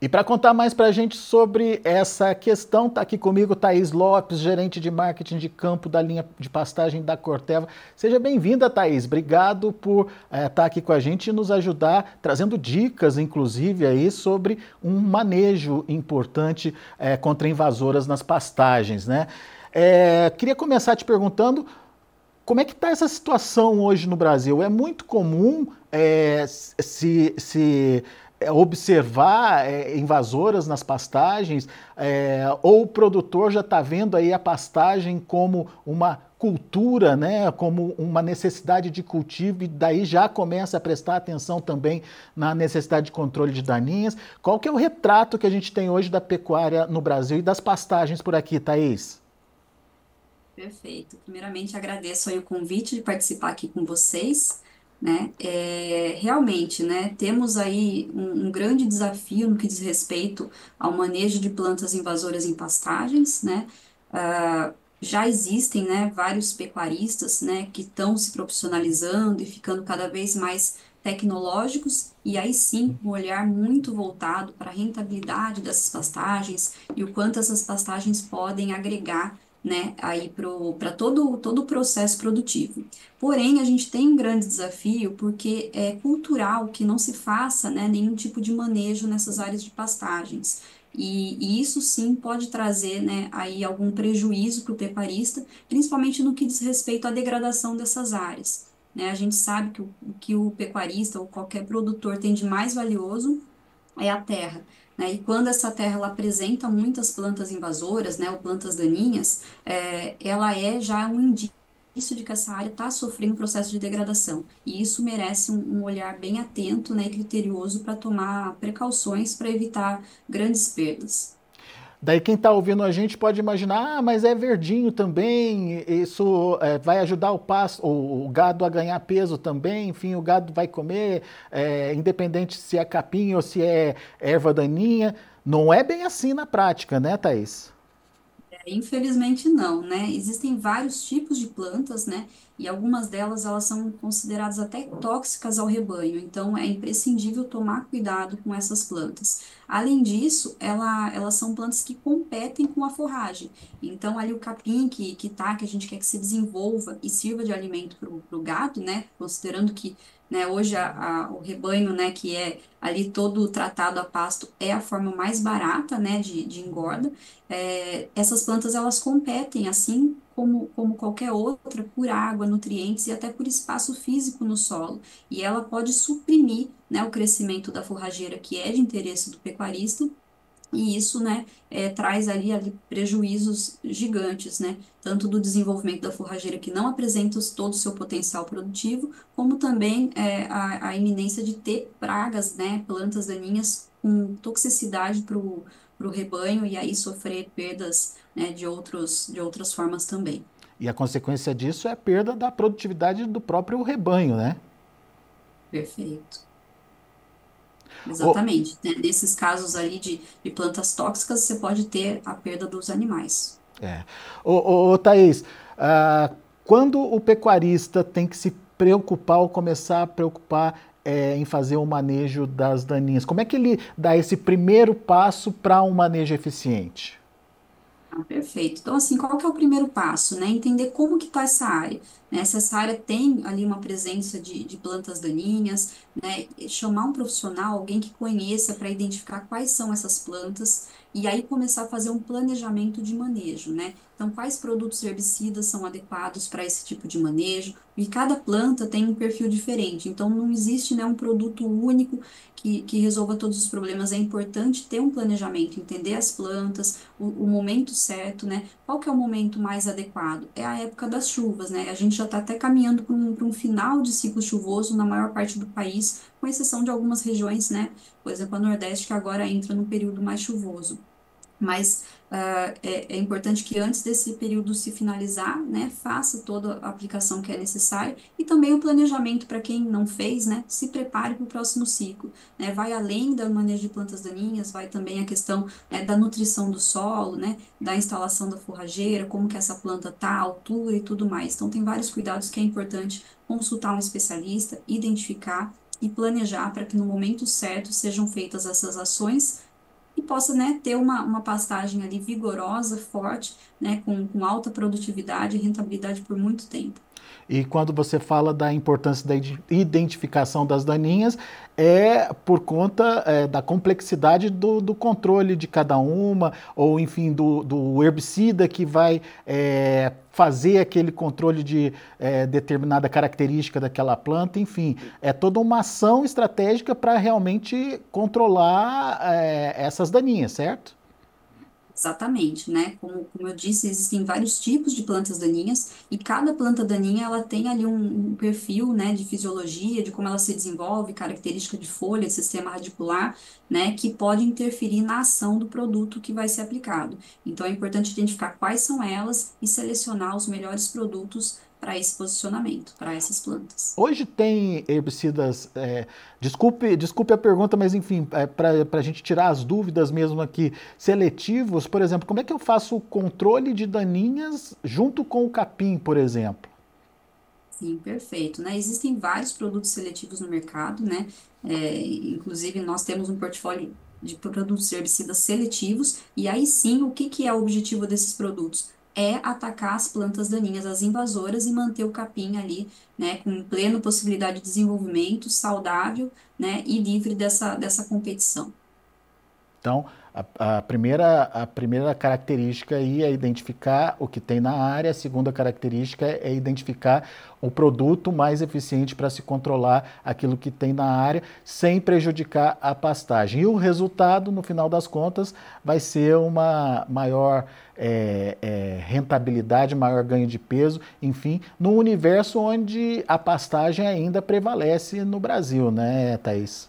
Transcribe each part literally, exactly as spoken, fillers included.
E para contar mais para a gente sobre essa questão, está aqui comigo Thaís Lopes, gerente de marketing de campo da linha de pastagem da Corteva. Seja bem-vinda, Thaís. Obrigado por estar tá aqui com a gente e nos ajudar, trazendo dicas, inclusive, aí, sobre um manejo importante é, contra invasoras nas pastagens, né? É, queria começar te perguntando como é que está essa situação hoje no Brasil? É muito comum é, se, se é, observar é, invasoras nas pastagens, é, ou o produtor já está vendo aí a pastagem como uma cultura, né, como uma necessidade de cultivo e daí já começa a prestar atenção também na necessidade de controle de daninhas. Qual que é o retrato que a gente tem hoje da pecuária no Brasil e das pastagens por aqui, Thaís? Perfeito. Primeiramente, agradeço aí o convite de participar aqui com vocês, né? É, realmente, né, temos aí um, um grande desafio no que diz respeito ao manejo de plantas invasoras em pastagens, né? Ah, já existem, né, vários pecuaristas, né, que estão se profissionalizando e ficando cada vez mais tecnológicos, e aí sim, um olhar muito voltado para a rentabilidade dessas pastagens e o quanto essas pastagens podem agregar, né, aí para todo, todo o processo produtivo. Porém, a gente tem um grande desafio porque é cultural que não se faça, né, nenhum tipo de manejo nessas áreas de pastagens. E, e isso sim pode trazer, né, aí algum prejuízo para o pecuarista, principalmente no que diz respeito à degradação dessas áreas. Né? A gente sabe que o, o que o pecuarista ou qualquer produtor tem de mais valioso é a terra, né? E quando essa terra ela apresenta muitas plantas invasoras, né, ou plantas daninhas, é, ela é já um indício de que essa área está sofrendo um processo de degradação. E isso merece um, um olhar bem atento, né, e criterioso para tomar precauções para evitar grandes perdas. Daí quem está ouvindo a gente pode imaginar, ah, mas é verdinho também, isso é, vai ajudar o pasto, o, o gado a ganhar peso também, enfim, o gado vai comer, é, independente se é capim ou se é erva daninha. Não é bem assim na prática, né, Thaís? Infelizmente não, né? Existem vários tipos de plantas, né? E algumas delas elas são consideradas até tóxicas ao rebanho, então é imprescindível tomar cuidado com essas plantas. Além disso, ela, elas são plantas que competem com a forragem. Então, ali o capim que, que tá, que a gente quer que se desenvolva e sirva de alimento para o gado, né? Considerando que, né, hoje a, a- o rebanho, né, que é ali todo tratado a pasto, é a forma mais barata, né, de, de engorda. É, essas plantas elas competem, assim como, como qualquer outra, por água, nutrientes e até por espaço físico no solo. E ela pode suprimir, né, o crescimento da forrageira, que é de interesse do pecuarista, e isso, né, é, traz ali, ali prejuízos gigantes, né, tanto do desenvolvimento da forrageira que não apresenta os- todo o seu potencial produtivo, como também é, a, a iminência de ter pragas, né, plantas daninhas com toxicidade para o rebanho e aí sofrer perdas, né, de outros, de outras formas também. E a consequência disso é a perda da produtividade do próprio rebanho, né? Perfeito. Ô, Exatamente, né? Nesses casos ali de, de plantas tóxicas, você pode ter a perda dos animais. é. Ô, ô, ô Thaís, ah, quando o pecuarista tem que se preocupar ou começar a preocupar é, em fazer o manejo das daninhas, como é que ele dá esse primeiro passo para um manejo eficiente? Ah, perfeito. Então, assim, qual que é o primeiro passo, né? Entender como que está essa área, né? Se essa área tem ali uma presença de, de plantas daninhas, né? E chamar um profissional, alguém que conheça para identificar quais são essas plantas e aí começar a fazer um planejamento de manejo, né? Então, quais produtos herbicidas são adequados para esse tipo de manejo? E cada planta tem um perfil diferente, então não existe, né, um produto único que, que resolva todos os problemas. É importante ter um planejamento, entender as plantas, o, o momento certo, né? Qual que é o momento mais adequado? É a época das chuvas, né? A gente já está até caminhando para um, para um final de ciclo chuvoso na maior parte do país, com exceção de algumas regiões, né? Por exemplo, a Nordeste, que agora entra no período mais chuvoso. Mas ah, é, é importante que antes desse período se finalizar, né, faça toda a aplicação que é necessária e também o planejamento para quem não fez, né, se prepare para o próximo ciclo, né, vai além do manejo de plantas daninhas, vai também a questão, né, da nutrição do solo, né, da instalação da forrageira, como que essa planta tá, a altura e tudo mais. Então tem vários cuidados que é importante consultar um especialista, identificar e planejar para que no momento certo sejam feitas essas ações e possa, né, ter uma, uma pastagem ali vigorosa, forte, né, com, com alta produtividade e rentabilidade por muito tempo. E quando você fala da importância da identificação das daninhas, é por conta é, da complexidade do, do, controle de cada uma, ou enfim, do, do herbicida que vai é, fazer aquele controle de é, determinada característica daquela planta, enfim, é toda uma ação estratégica para realmente controlar é, essas daninhas, certo? Exatamente, né? Como, como eu disse, existem vários tipos de plantas daninhas e cada planta daninha ela tem ali um, um perfil, né, de fisiologia, de como ela se desenvolve, característica de folha, sistema radicular, né, que pode interferir na ação do produto que vai ser aplicado. Então é importante identificar quais são elas e selecionar os melhores produtos para esse posicionamento, para essas plantas. Hoje tem herbicidas, é, desculpe, desculpe a pergunta, mas enfim, é, para a gente tirar as dúvidas mesmo aqui, seletivos, por exemplo, como é que eu faço o controle de daninhas junto com o capim, por exemplo? Sim, perfeito, né? Existem vários produtos seletivos no mercado, né? É, inclusive, nós temos um portfólio de produtos herbicidas seletivos, e aí sim, o que que é o objetivo desses produtos? É atacar as plantas daninhas, as invasoras, e manter o capim ali, né, com plena possibilidade de desenvolvimento, saudável, né, e livre dessa, dessa competição. Então, a, a primeira, a primeira característica aí é identificar o que tem na área, a segunda característica é identificar o produto mais eficiente para se controlar aquilo que tem na área, sem prejudicar a pastagem. E o resultado, no final das contas, vai ser uma maior é, é, rentabilidade, maior ganho de peso, enfim, num universo onde a pastagem ainda prevalece no Brasil, né, Thaís?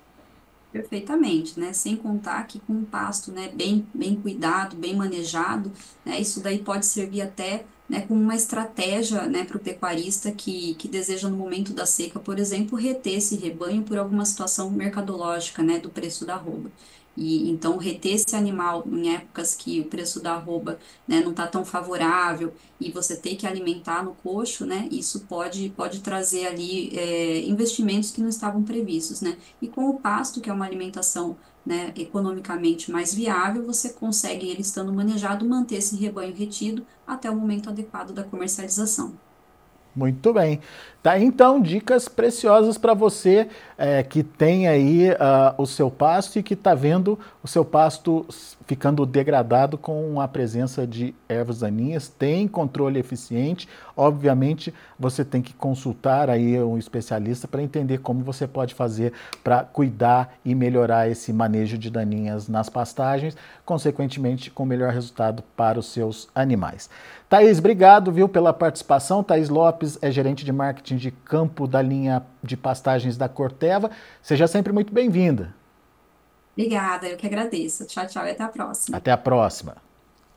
Perfeitamente, né? Sem contar que com um pasto, né, bem, bem cuidado, bem manejado, né, isso daí pode servir até, né, como uma estratégia, né, para o pecuarista que, que deseja no momento da seca, por exemplo, reter esse rebanho por alguma situação mercadológica, né, do preço da arroba. E então reter esse animal em épocas que o preço da arroba, né, não está tão favorável e você tem que alimentar no coxo, né, isso pode, pode trazer ali é, investimentos que não estavam previstos, né? E com o pasto, que é uma alimentação, né, economicamente mais viável, você consegue, ele estando manejado, manter esse rebanho retido até o momento adequado da comercialização. Muito bem. Tá, então, dicas preciosas para você é, que tem aí uh, o seu pasto e que está vendo o seu pasto ficando degradado com a presença de ervas daninhas. Tem controle eficiente. Obviamente, você tem que consultar aí um especialista para entender como você pode fazer para cuidar e melhorar esse manejo de daninhas nas pastagens, consequentemente, com melhor resultado para os seus animais. Thaís, obrigado, viu, pela participação. Thaís Lopes é gerente de marketing de campo da linha de pastagens da Corteva. Seja sempre muito bem-vinda. Obrigada, eu que agradeço. Tchau, tchau e até a próxima. Até a próxima.